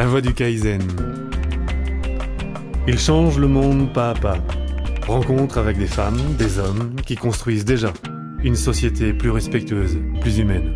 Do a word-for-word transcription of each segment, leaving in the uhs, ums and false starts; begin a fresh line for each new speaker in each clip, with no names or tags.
voie du Kaizen. Il change le monde pas à pas. Rencontre avec des femmes, des hommes qui construisent déjà une société plus respectueuse, plus humaine.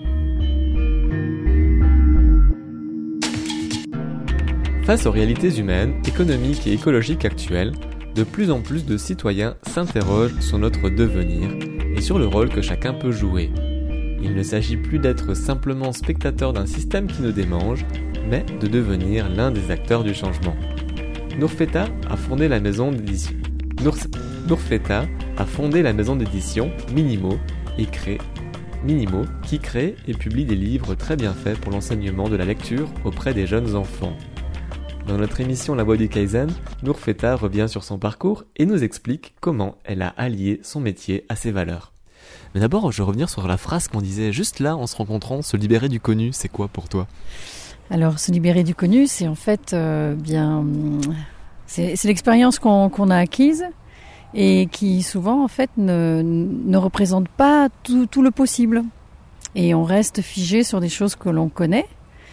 Face aux réalités humaines, économiques et écologiques actuelles, de plus en plus de citoyens s'interrogent sur notre devenir et sur le rôle que chacun peut jouer. Il ne s'agit plus d'être simplement spectateur d'un système qui nous démange, mais de devenir l'un des acteurs du changement. Nour Feta a fondé la maison d'édition Nour... Nour Feta a fondé la maison d'édition Minimo et crée Minimo qui crée et publie des livres très bien faits pour l'enseignement de la lecture auprès des jeunes enfants. Dans notre émission La Voie du Kaizen, Nour Feta revient sur son parcours et nous explique comment elle a allié son métier à ses valeurs. Mais d'abord, je veux revenir sur la phrase qu'on disait juste là en se rencontrant, se libérer du connu, c'est quoi pour toi ?
Alors, se libérer du connu, c'est en fait euh, bien, c'est, c'est l'expérience qu'on, qu'on a acquise et qui souvent en fait ne, ne représente pas tout, tout le possible. Et on reste figé sur des choses que l'on connaît.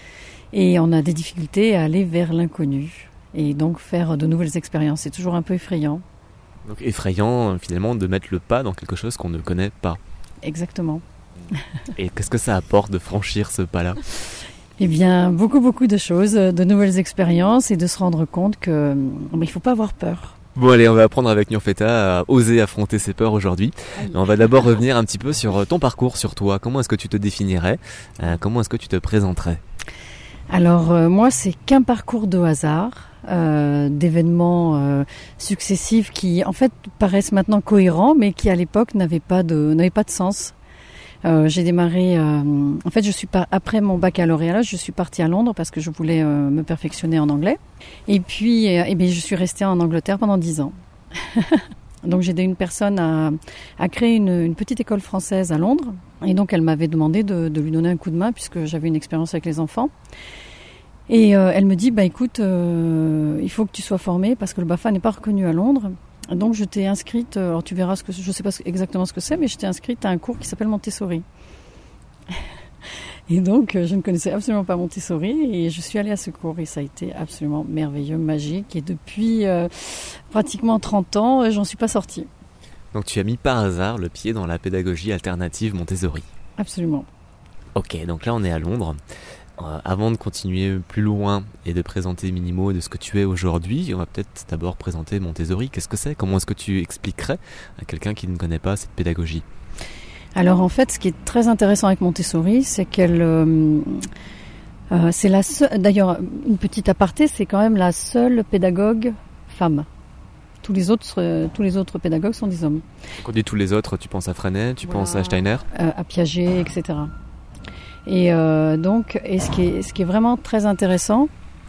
Et on a des difficultés à aller vers l'inconnu et donc faire de nouvelles expériences. C'est toujours un peu effrayant.
Donc effrayant finalement de mettre le pas dans quelque chose qu'on ne connaît pas. Exactement. Et qu'est-ce que ça apporte de franchir ce pas-là ?
Eh bien, beaucoup, beaucoup de choses, de nouvelles expériences et de se rendre compte que il ne faut pas avoir peur.
Bon allez, on va apprendre avec Nour Feta à oser affronter ses peurs aujourd'hui. Mais on va d'abord revenir un petit peu sur ton parcours, sur toi. Comment est-ce que tu te définirais ? euh, Comment est-ce que tu te présenterais ?
Alors euh, moi, c'est qu'un parcours de hasard, euh, d'événements euh, successifs qui en fait paraissent maintenant cohérents, mais qui à l'époque n'avaient pas de n'avaient pas de sens. Euh, j'ai démarré, euh, en fait, je suis pas après mon baccalauréat, je suis partie à Londres parce que je voulais euh, me perfectionner en anglais. Et puis, euh, eh bien, je suis restée en Angleterre pendant dix ans. Donc j'ai aidé une personne à, à créer une, une petite école française à Londres. Et donc elle m'avait demandé de, de lui donner un coup de main puisque j'avais une expérience avec les enfants. Et euh, elle me dit, bah écoute, euh, il faut que tu sois formée parce que le BAFA n'est pas reconnu à Londres. Donc je t'ai inscrite, alors tu verras ce que je ne sais pas exactement ce que c'est, mais je t'ai inscrite à un cours qui s'appelle Montessori. Et donc je ne connaissais absolument pas Montessori et je suis allée à ce cours et ça a été absolument merveilleux, magique. Et depuis euh, pratiquement trente ans, j'en suis pas sortie.
Donc tu as mis par hasard le pied dans la pédagogie alternative Montessori.
Absolument.
Ok, donc là on est à Londres. Euh, avant de continuer plus loin et de présenter Minimo de ce que tu es aujourd'hui, on va peut-être d'abord présenter Montessori. Qu'est-ce que c'est ? Comment est-ce que tu expliquerais à quelqu'un qui ne connaît pas cette pédagogie ?
Alors en fait, ce qui est très intéressant avec Montessori, c'est qu'elle, euh, euh, c'est la seule, d'ailleurs une petite aparté, c'est quand même la seule pédagogue femme. Tous les autres, euh, tous les autres pédagogues sont des hommes.
Quand on dit tous les autres, tu penses à Freinet, tu voilà. penses à Steiner,
euh, à Piaget, et cetera. Et euh, donc, et ce qui est, ce qui est vraiment très intéressant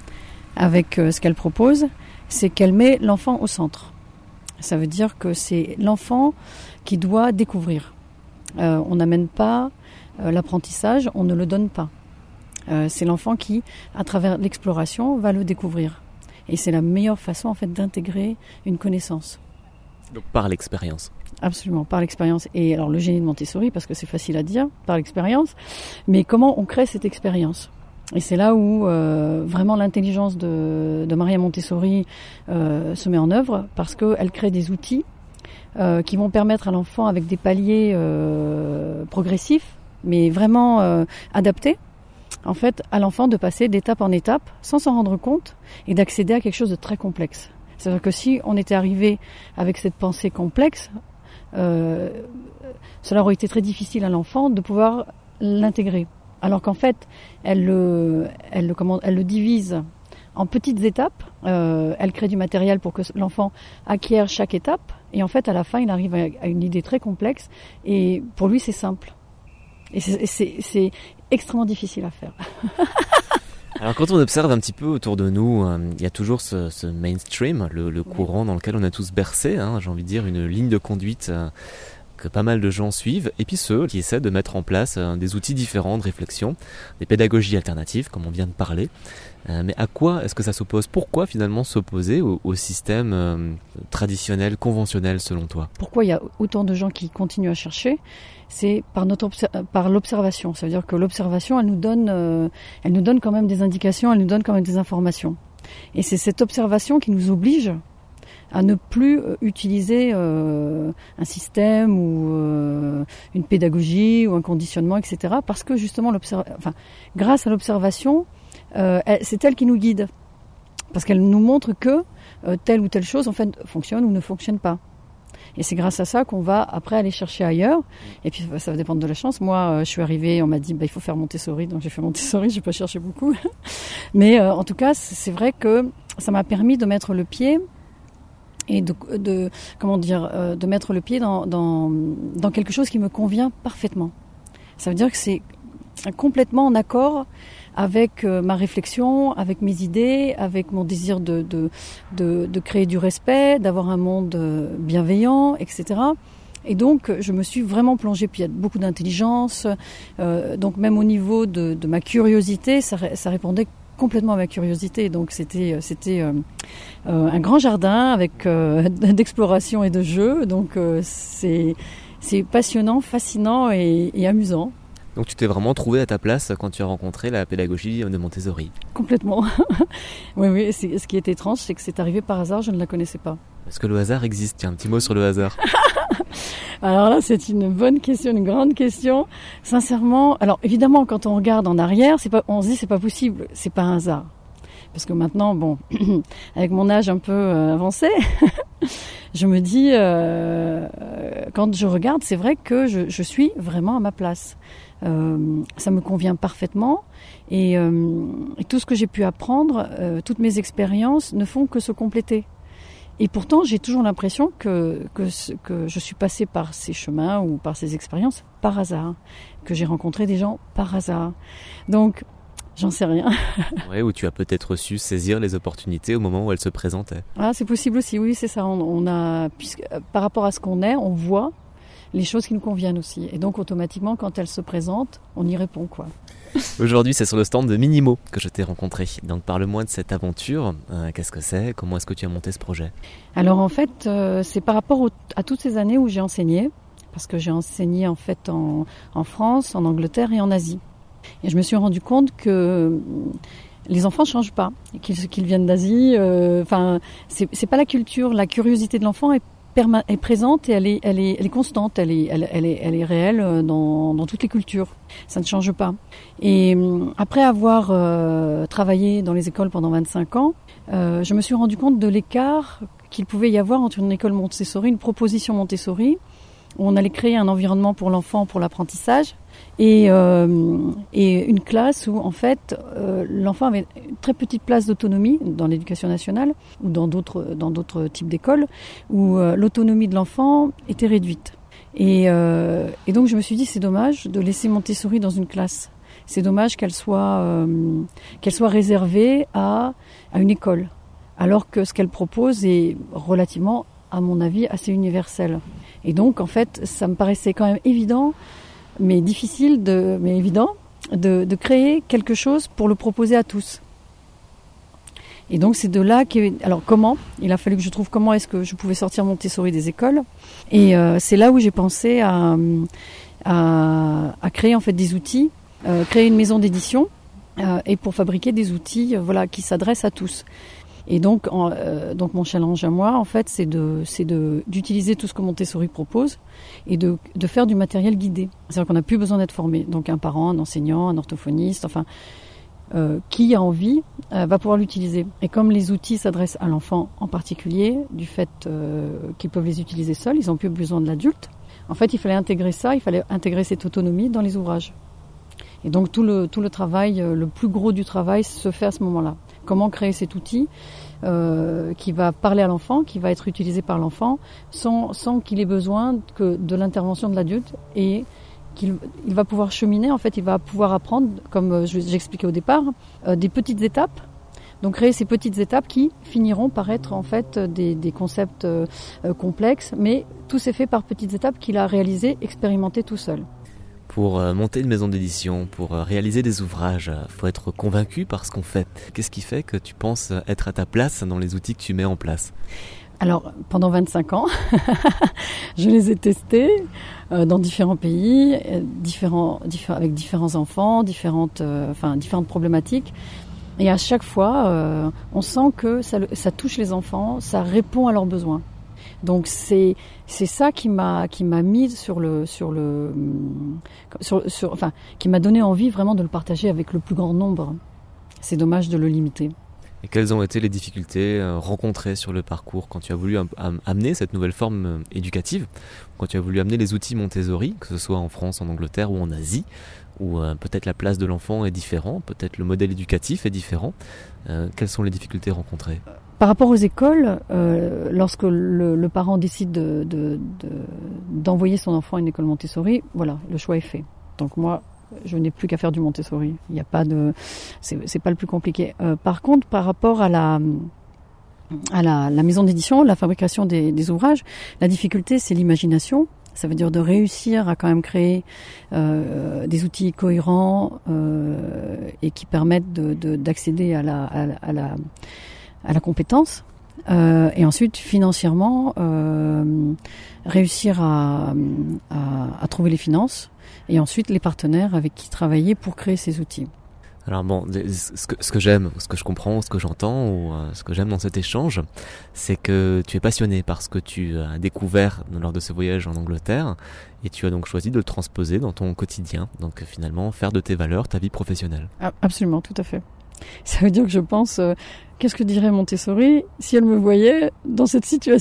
avec euh, ce qu'elle propose, c'est qu'elle met l'enfant au centre. Ça veut dire que c'est l'enfant qui doit découvrir. Euh, on n'amène pas euh, l'apprentissage, on ne le donne pas. Euh, c'est l'enfant qui, à travers l'exploration, va le découvrir. Et c'est la meilleure façon en fait d'intégrer une connaissance.
Donc par l'expérience.
Absolument, par l'expérience. Et alors le génie de Montessori, parce que c'est facile à dire, par l'expérience, mais comment on crée cette expérience ? Et c'est là où euh, vraiment l'intelligence de, de Maria Montessori euh, se met en œuvre, parce qu'elle crée des outils euh, qui vont permettre à l'enfant, avec des paliers euh, progressifs, mais vraiment euh, adaptés, en fait, à l'enfant de passer d'étape en étape, sans s'en rendre compte, et d'accéder à quelque chose de très complexe. C'est-à-dire que si on était arrivé avec cette pensée complexe, euh, cela aurait été très difficile à l'enfant de pouvoir l'intégrer. Alors qu'en fait, elle le, elle le, comment, elle le divise en petites étapes. Euh, elle crée du matériel pour que l'enfant acquiert chaque étape. Et en fait, à la fin, il arrive à une idée très complexe. Et pour lui, c'est simple. Et c'est, c'est, c'est extrêmement difficile à faire.
Alors quand on observe un petit peu autour de nous, il euh, y a toujours ce, ce mainstream, le, le courant dans lequel on a tous bercé, hein, j'ai envie de dire, une ligne de conduite euh, que pas mal de gens suivent, et puis ceux qui essaient de mettre en place euh, des outils différents de réflexion, des pédagogies alternatives, comme on vient de parler. Euh, mais à quoi est-ce que ça s'oppose ? Pourquoi finalement s'opposer au, au système euh, traditionnel, conventionnel selon toi ?
Pourquoi il y a autant de gens qui continuent à chercher ? C'est par notre obser- par l'observation. Ça veut dire que l'observation, elle nous donne, euh, elle nous donne quand même des indications, elle nous donne quand même des informations. Et c'est cette observation qui nous oblige à ne plus euh, utiliser euh, un système ou euh, une pédagogie ou un conditionnement, et cetera. Parce que justement, enfin, grâce à l'observation, euh, elle, c'est elle qui nous guide. Parce qu'elle nous montre que euh, telle ou telle chose en fait fonctionne ou ne fonctionne pas. Et c'est grâce à ça qu'on va après aller chercher ailleurs. Et puis ça va dépendre de la chance. Moi, euh, je suis arrivée, on m'a dit bah, il faut faire Montessori, donc j'ai fait Montessori. J'ai pas cherché beaucoup, mais euh, en tout cas, c'est vrai que ça m'a permis de mettre le pied et de, de comment dire, euh, de mettre le pied dans, dans dans quelque chose qui me convient parfaitement. Ça veut dire que c'est complètement en accord avec euh, ma réflexion, avec mes idées, avec mon désir de, de, de, de créer du respect, d'avoir un monde bienveillant, et cetera. Et donc, je me suis vraiment plongée, puis il y a beaucoup d'intelligence, euh, donc même au niveau de, de ma curiosité, ça, ça répondait complètement à ma curiosité. Donc c'était, c'était euh, euh, un grand jardin avec euh, d'exploration et de jeu. Donc euh, c'est, c'est passionnant, fascinant et, et amusant.
Donc tu t'es vraiment trouvé à ta place quand tu as rencontré la pédagogie de Montessori.
Complètement. oui, oui. C'est, ce qui est étrange, c'est que c'est arrivé par hasard, je ne la connaissais pas.
Est-ce que le hasard existe ? Tiens, un petit mot sur le hasard.
Alors là, c'est une bonne question, une grande question. Sincèrement, alors évidemment, quand on regarde en arrière, c'est pas, on se dit c'est pas possible, c'est pas un hasard. Parce que maintenant, bon, avec mon âge un peu euh, avancé, je me dis, euh, quand je regarde, c'est vrai que je, je suis vraiment à ma place. Euh, ça me convient parfaitement et, euh, et tout ce que j'ai pu apprendre, euh, toutes mes expériences ne font que se compléter. Et pourtant, j'ai toujours l'impression que, que, que je suis passée par ces chemins ou par ces expériences par hasard, que j'ai rencontré des gens par hasard. Donc, j'en sais rien.
Oui, ou tu as peut-être su saisir les opportunités au moment où elles se présentaient.
Ah, c'est possible aussi, oui, c'est ça. On, on a, puisque, par rapport à ce qu'on est, on voit les choses qui nous conviennent aussi. Et donc, automatiquement, quand elles se présentent, on y répond, quoi.
Aujourd'hui, c'est sur le stand de Minimo que je t'ai rencontré. Donc, parle-moi de cette aventure. Euh, qu'est-ce que c'est ? Comment est-ce que tu as monté ce projet ?
Alors, en fait, euh, c'est par rapport au, à toutes ces années où j'ai enseigné. Parce que j'ai enseigné, en fait, en, en France, en Angleterre et en Asie. Et je me suis rendu compte que les enfants ne changent pas. Qu'ils, qu'ils viennent d'Asie, enfin, euh, c'est, c'est pas la culture. La curiosité de l'enfant est Perma- est présente et elle est, elle est, elle est constante, elle est, elle, elle est, elle est réelle dans, dans toutes les cultures. Ça ne change pas. Et après avoir euh, travaillé dans les écoles pendant vingt-cinq ans, euh, je me suis rendu compte de l'écart qu'il pouvait y avoir entre une école Montessori, une proposition Montessori, où on allait créer un environnement pour l'enfant, pour l'apprentissage, et, euh, et une classe où en fait euh, l'enfant avait une très petite place d'autonomie dans l'éducation nationale ou dans d'autres dans d'autres types d'écoles où euh, l'autonomie de l'enfant était réduite. Et, euh, et donc je me suis dit c'est dommage de laisser Montessori dans une classe. C'est dommage qu'elle soit euh, qu'elle soit réservée à à une école, alors que ce qu'elle propose est relativement, à mon avis, assez universel. Et donc en fait ça me paraissait quand même évident, mais difficile, de, mais évident, de, de créer quelque chose pour le proposer à tous. Et donc c'est de là que, alors comment ? Il a fallu que je trouve comment est-ce que je pouvais sortir Montessori des écoles. Et euh, c'est là où j'ai pensé à, à, à créer en fait des outils, euh, créer une maison d'édition euh, et pour fabriquer des outils, euh, voilà, qui s'adressent à tous. Et donc, en, euh, donc mon challenge à moi, en fait, c'est de, c'est de, d'utiliser tout ce que Montessori propose et de, de faire du matériel guidé. C'est-à-dire qu'on n'a plus besoin d'être formé. Donc un parent, un enseignant, un orthophoniste, enfin, euh, qui a envie euh, va pouvoir l'utiliser. Et comme les outils s'adressent à l'enfant en particulier, du fait euh, qu'ils peuvent les utiliser seuls, ils n'ont plus besoin de l'adulte. En fait, il fallait intégrer ça, il fallait intégrer cette autonomie dans les ouvrages. Et donc tout le, tout le travail, le plus gros du travail se fait à ce moment-là. Comment créer cet outil euh, qui va parler à l'enfant, qui va être utilisé par l'enfant, sans, sans qu'il ait besoin que de l'intervention de l'adulte et qu'il il va pouvoir cheminer. En fait, il va pouvoir apprendre, comme j'expliquais au départ, euh, des petites étapes Donc créer ces petites étapes qui finiront par être en fait des, des concepts euh, complexes, mais tout s'est fait par petites étapes qu'il a réalisées, expérimentées tout seul.
Pour euh, monter une maison d'édition, pour euh, réaliser des ouvrages, il euh, faut être convaincu par ce qu'on fait. Qu'est-ce qui fait que tu penses être à ta place dans les outils que tu mets en place ?
Alors, pendant vingt-cinq ans, je les ai testés euh, dans différents pays, euh, différents, diffé- avec différents enfants, différentes, euh, enfin, différentes problématiques. Et à chaque fois, euh, on sent que ça, ça touche les enfants, ça répond à leurs besoins. Donc c'est c'est ça qui m'a qui m'a mis sur le sur le sur, sur enfin qui m'a donné envie vraiment de le partager avec le plus grand nombre. C'est dommage de le limiter.
Et quelles ont été les difficultés rencontrées sur le parcours quand tu as voulu am- am- amener cette nouvelle forme éducative, quand tu as voulu amener les outils Montessori, que ce soit en France, en Angleterre ou en Asie, où euh, peut-être la place de l'enfant est différente, peut-être le modèle éducatif est différent. Euh, quelles sont les difficultés rencontrées ?
Par rapport aux écoles, euh, lorsque le, le parent décide de, de, de, d'envoyer son enfant à une école Montessori, voilà, le choix est fait. Donc moi, je n'ai plus qu'à faire du Montessori. Il n'y a pas de, c'est, c'est pas le plus compliqué. Euh, par contre, par rapport à la, à la, la maison d'édition, la fabrication des, des ouvrages, la difficulté, c'est l'imagination. Ça veut dire de réussir à quand même créer euh, des outils cohérents euh, et qui permettent de, de, d'accéder à la, à, à la, à la compétence. Euh, et ensuite, financièrement, euh, réussir à, à, à trouver les finances et ensuite les partenaires avec qui travailler pour créer ces outils.
Alors bon, ce que, ce que j'aime, ce que je comprends, ce que j'entends, ou euh, ce que j'aime dans cet échange, c'est que tu es passionné par ce que tu as découvert lors de ce voyage en Angleterre, et tu as donc choisi de le transposer dans ton quotidien, donc finalement faire de tes valeurs ta vie professionnelle.
Ah, absolument, tout à fait. Ça veut dire que je pense, euh, qu'est-ce que dirait Montessori si elle me voyait dans cette situation ?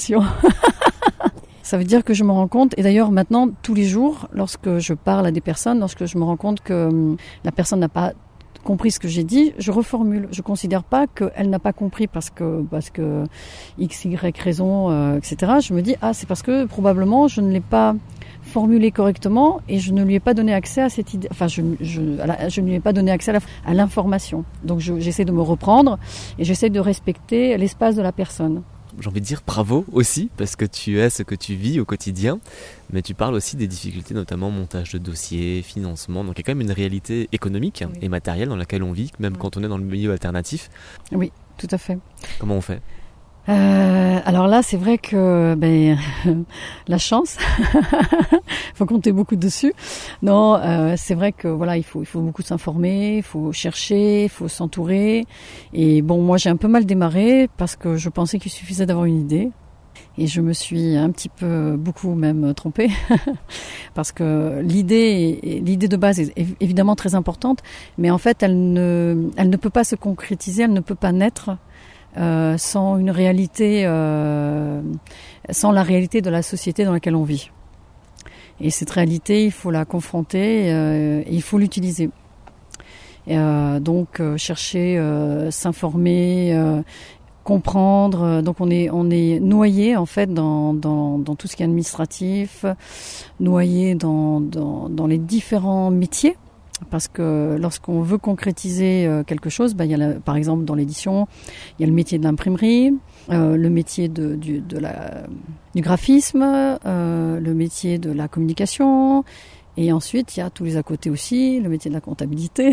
Ça veut dire que je me rends compte, et d'ailleurs maintenant, tous les jours, lorsque je parle à des personnes, lorsque je me rends compte que hum, la personne n'a pas compris ce que j'ai dit, je reformule. Je considère pas qu'elle n'a pas compris parce que parce que x, y raison, euh, et cetera. Je me dis ah c'est parce que probablement je ne l'ai pas formulé correctement et je ne lui ai pas donné accès à cette idée. Enfin je je à la, je ne lui ai pas donné accès à, la, à l'information. Donc je, j'essaie de me reprendre et j'essaie de respecter l'espace de la personne.
J'ai envie de dire bravo aussi, parce que tu es ce que tu vis au quotidien, mais tu parles aussi des difficultés, notamment montage de dossiers, financement, donc il y a quand même une réalité économique oui. et matérielle dans laquelle on vit, même oui. quand on est dans le milieu alternatif.
Oui, tout à fait.
Comment on fait ?
Euh, alors là, c'est vrai que ben la chance, faut compter beaucoup dessus. Non, euh, c'est vrai que voilà, il faut il faut beaucoup s'informer, il faut chercher, il faut s'entourer. Et bon, moi j'ai un peu mal démarré parce que je pensais qu'il suffisait d'avoir une idée. Et je me suis un petit peu, beaucoup même trompée, parce que l'idée, l'idée de base est évidemment très importante, mais en fait, elle ne, elle ne peut pas se concrétiser, elle ne peut pas naître euh, sans une réalité, euh, sans la réalité de la société dans laquelle on vit. Et cette réalité, il faut la confronter, euh, et il faut l'utiliser. Et euh, donc, euh, chercher, euh, s'informer. Euh, comprendre, donc on est on est noyé en fait dans dans dans tout ce qui est administratif, noyé dans dans dans les différents métiers, parce que lorsqu'on veut concrétiser quelque chose, bah il y a la, par exemple dans l'édition, il y a le métier de l'imprimerie, euh, le métier de du de la du graphisme, euh, le métier de la communication, et ensuite il y a tous les à côté aussi, le métier de la comptabilité.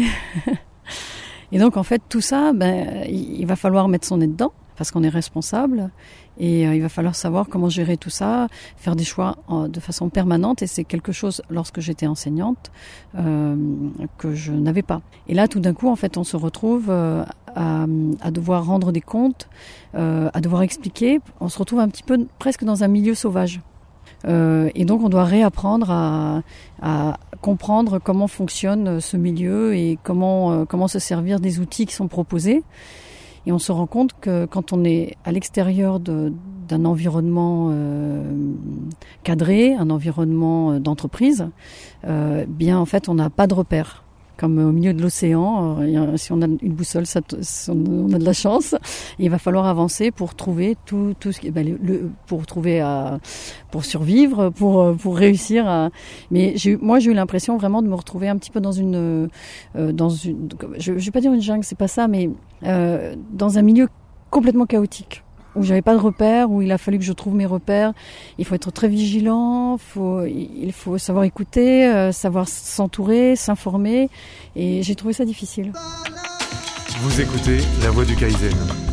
Et donc en fait tout ça, ben il va falloir mettre son nez dedans parce qu'on est responsable et euh, il va falloir savoir comment gérer tout ça, faire des choix euh, de façon permanente, et c'est quelque chose lorsque j'étais enseignante euh, que je n'avais pas. Et là tout d'un coup en fait on se retrouve euh, à, à devoir rendre des comptes, euh, à devoir expliquer. On se retrouve un petit peu presque dans un milieu sauvage. Euh, et donc on doit réapprendre à, à comprendre comment fonctionne ce milieu et comment, euh, comment se servir des outils qui sont proposés. Et on se rend compte que quand on est à l'extérieur de, d'un environnement euh, cadré, un environnement d'entreprise, euh, bien en fait on n'a pas de repères. comme au milieu de l'océan. Euh, si on a une boussole, ça, on a de la chance. Il va falloir avancer pour trouver tout, tout ce qui, ben, le, le, pour trouver à, pour survivre, pour pour réussir à. Mais j'ai, moi, j'ai eu l'impression vraiment de me retrouver un petit peu dans une, euh, dans une, je, je vais pas dire une jungle, c'est pas ça, mais euh, dans un milieu complètement chaotique, où j'avais pas de repères, où il a fallu que je trouve mes repères. Il faut être très vigilant, faut, il faut savoir écouter, euh, savoir s'entourer, s'informer, et j'ai trouvé ça difficile.
Vous écoutez La Voix du Kaizen.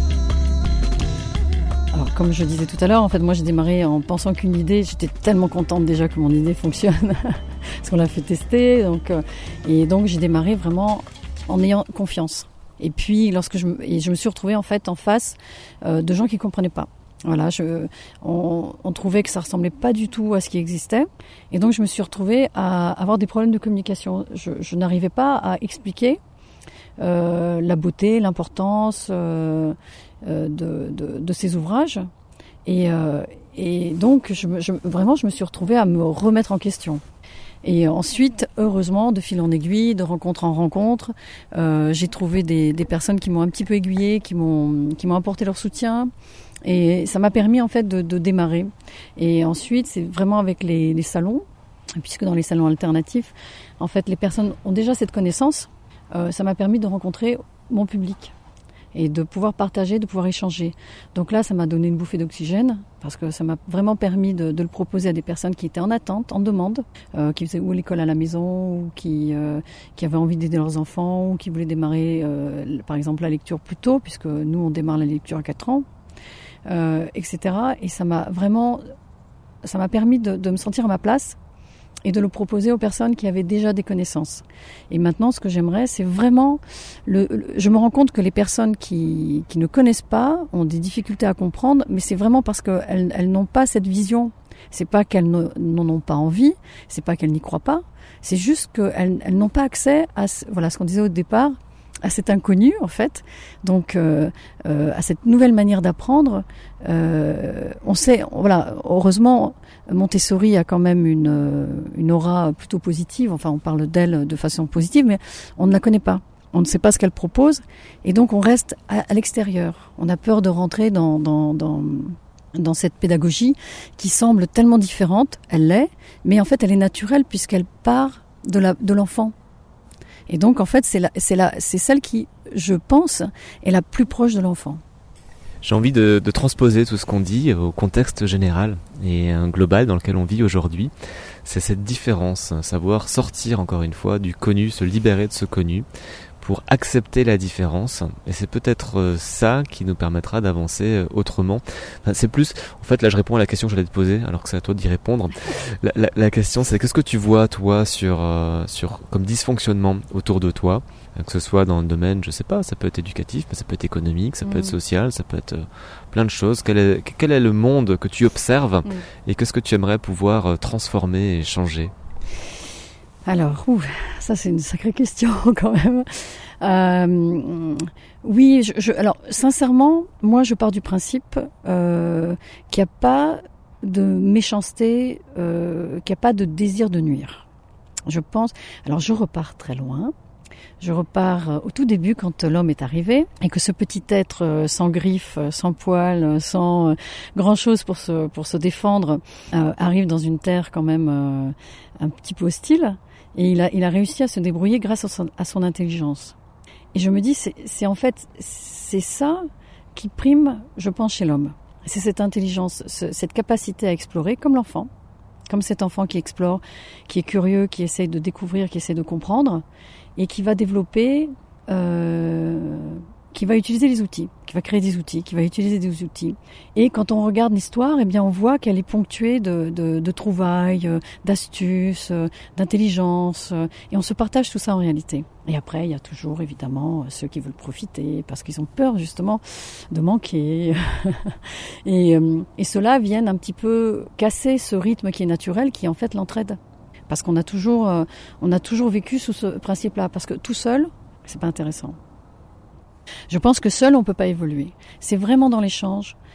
Alors, comme je disais tout à l'heure, en fait, moi j'ai démarré en pensant qu'une idée, j'étais tellement contente déjà que mon idée fonctionne, parce qu'on l'a fait tester, donc, euh, et donc j'ai démarré vraiment en ayant confiance. Et puis, lorsque je me, et je me suis retrouvée en fait en face euh, de gens qui comprenaient pas. Voilà, je, on, on trouvait que ça ressemblait pas du tout à ce qui existait, et donc je me suis retrouvée à avoir des problèmes de communication. Je, je n'arrivais pas à expliquer euh, la beauté, l'importance euh, euh, de, de, de ces ouvrages, et, euh, et donc je, je, vraiment je me suis retrouvée à me remettre en question. Et ensuite, heureusement, de fil en aiguille, de rencontre en rencontre, euh, j'ai trouvé des, des personnes qui m'ont un petit peu aiguillée, qui m'ont, qui m'ont apporté leur soutien. Et ça m'a permis en fait de, de démarrer. Et ensuite, c'est vraiment avec les, les salons, puisque dans les salons alternatifs, en fait, les personnes ont déjà cette connaissance. Euh, ça m'a permis de rencontrer mon public et de pouvoir partager, de pouvoir échanger. Donc là, ça m'a donné une bouffée d'oxygène, parce que ça m'a vraiment permis de, de le proposer à des personnes qui étaient en attente, en demande, euh, qui faisaient ou l'école à la maison, ou qui, euh, qui avaient envie d'aider leurs enfants, ou qui voulaient démarrer, euh, par exemple, la lecture plus tôt, puisque nous, on démarre la lecture à quatre ans, euh, et cetera. Et ça m'a vraiment, ça m'a permis de, de me sentir à ma place, et de le proposer aux personnes qui avaient déjà des connaissances. Et maintenant, ce que j'aimerais, c'est vraiment... Le, le, je me rends compte que les personnes qui, qui ne connaissent pas ont des difficultés à comprendre, mais c'est vraiment parce qu'elles elles n'ont pas cette vision. C'est pas qu'elles ne, n'en ont pas envie, c'est pas qu'elles n'y croient pas, c'est juste qu'elles elles n'ont pas accès à voilà, ce qu'on disait au départ, à cet inconnu, en fait. Donc, euh, euh, à cette nouvelle manière d'apprendre. Euh, on sait, voilà, heureusement, Montessori a quand même une, une aura plutôt positive. Enfin, on parle d'elle de façon positive, mais on ne la connaît pas. On ne sait pas ce qu'elle propose. Et donc, on reste à, à l'extérieur. On a peur de rentrer dans, dans, dans, dans cette pédagogie qui semble tellement différente. Elle l'est, mais en fait, elle est naturelle puisqu'elle part de la, de l'enfant. Et donc, en fait, c'est, la, c'est, la, c'est celle qui, je pense, est la plus proche de l'enfant.
J'ai envie de, de transposer tout ce qu'on dit au contexte général et un global dans lequel on vit aujourd'hui. C'est cette différence, savoir sortir encore une fois du connu, se libérer de ce connu pour accepter la différence. Et c'est peut-être ça qui nous permettra d'avancer autrement. Enfin, c'est plus, en fait, là je réponds à la question que j'allais te poser, alors que c'est à toi d'y répondre. La, la, la question c'est, qu'est-ce que tu vois toi sur, euh, sur comme dysfonctionnement autour de toi, que ce soit dans le domaine, je sais pas, ça peut être éducatif, mais ça peut être économique, ça peut mmh. être social, ça peut être euh, plein de choses. Quel est, quel est le monde que tu observes mmh. et qu'est-ce que tu aimerais pouvoir euh, transformer et changer?
Alors, ouh, ça c'est une sacrée question quand même. Euh, oui, je, je, alors sincèrement, moi je pars du principe euh, qu'il n'y a pas de méchanceté, euh, qu'il n'y a pas de désir de nuire. Je pense. Alors je repars très loin. Je repars au tout début quand l'homme est arrivé et que ce petit être sans griffes, sans poils, sans grand-chose pour se pour se défendre euh, arrive dans une terre quand même euh, un petit peu hostile. Et il a, il a réussi à se débrouiller grâce à son, à son intelligence. Et je me dis, c'est, c'est en fait, c'est ça qui prime, je pense, chez l'homme. C'est cette intelligence, ce, cette capacité à explorer, comme l'enfant, comme cet enfant qui explore, qui est curieux, qui essaie de découvrir, qui essaie de comprendre, et qui va développer, euh, qui va utiliser les outils, qui va créer des outils, qui va utiliser des outils. Et quand on regarde l'histoire, eh bien, on voit qu'elle est ponctuée de, de, de trouvailles, d'astuces, d'intelligence, et on se partage tout ça en réalité. Et après, il y a toujours, évidemment, ceux qui veulent profiter, parce qu'ils ont peur, justement, de manquer. et, et ceux-là viennent un petit peu casser ce rythme qui est naturel, qui est en fait l'entraide. Parce qu'on a toujours, on a toujours vécu sous ce principe-là, parce que tout seul, c'est pas intéressant. Je pense que seul, on peut pas évoluer. C'est vraiment dans l'échange,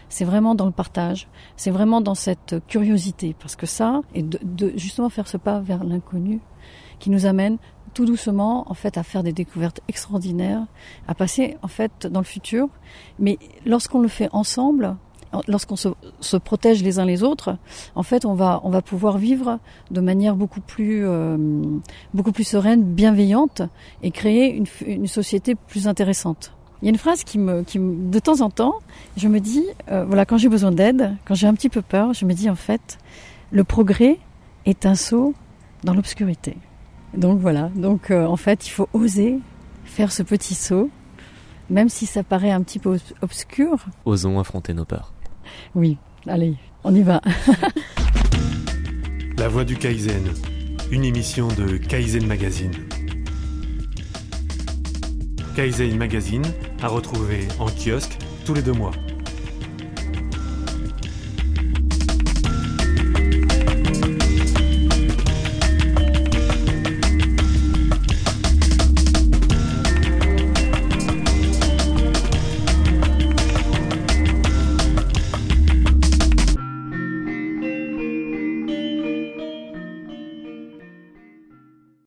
c'est vraiment dans le partage, c'est vraiment dans cette curiosité, parce que ça, et de, de justement faire ce pas vers l'inconnu, qui nous amène tout doucement en fait à faire des découvertes extraordinaires, à passer en fait dans le futur. Mais lorsqu'on le fait ensemble, lorsqu'on se, se protège les uns les autres, en fait on va on va pouvoir vivre de manière beaucoup plus euh, beaucoup plus sereine, bienveillante, et créer une, une société plus intéressante. Il y a une phrase qui me, qui me de temps en temps, je me dis, euh, voilà, quand j'ai besoin d'aide, quand j'ai un petit peu peur, je me dis en fait, le progrès est un saut dans l'obscurité. Donc voilà, donc euh, en fait, il faut oser faire ce petit saut, même si ça paraît un petit peu obscur.
Osons affronter nos peurs.
Oui, allez, on y va.
La Voix du Kaizen, une émission de Kaizen Magazine. Kaizen Magazine à retrouver en kiosque tous les deux mois.